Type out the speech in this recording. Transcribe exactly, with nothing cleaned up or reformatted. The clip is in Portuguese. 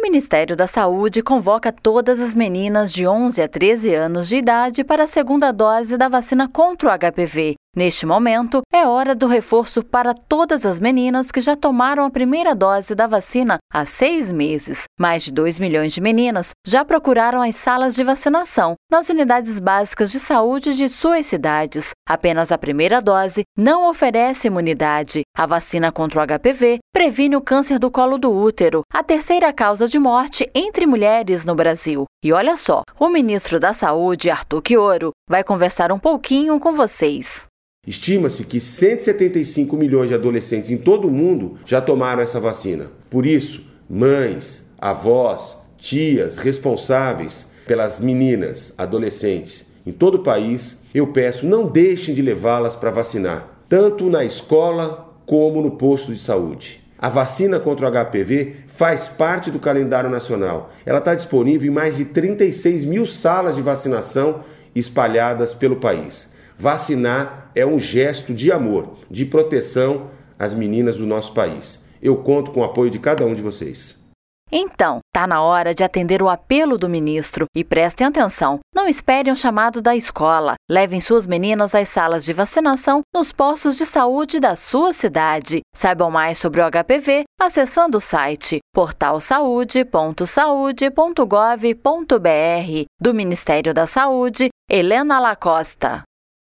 Ministério da Saúde convoca todas as meninas de onze a treze anos de idade para a segunda dose da vacina contra o H P V. Neste momento, é hora do reforço para todas as meninas que já tomaram a primeira dose da vacina há seis meses. Mais de dois milhões de meninas já procuraram as salas de vacinação nas unidades básicas de saúde de suas cidades. Apenas a primeira dose não oferece imunidade. A vacina contra o H P V previne o câncer do colo do útero, a terceira causa de morte entre mulheres no Brasil. E olha só, o ministro da Saúde, Arthur Quioro, vai conversar um pouquinho com vocês. Estima-se que cento e setenta e cinco milhões de adolescentes em todo o mundo já tomaram essa vacina. Por isso, mães, avós, tias, responsáveis pelas meninas, adolescentes em todo o país, eu peço, não deixem de levá-las para vacinar, tanto na escola como no posto de saúde. A vacina contra o H P V faz parte do calendário nacional. Ela está disponível em mais de trinta e seis mil salas de vacinação espalhadas pelo país. Vacinar é um gesto de amor, de proteção às meninas do nosso país. Eu conto com o apoio de cada um de vocês. Então, tá na hora de atender o apelo do ministro e prestem atenção, não esperem o chamado da escola. Levem suas meninas às salas de vacinação nos postos de saúde da sua cidade. Saibam mais sobre o H P V acessando o site portal saúde ponto saúde ponto gov ponto br. Do Ministério da Saúde, Helena Lacosta.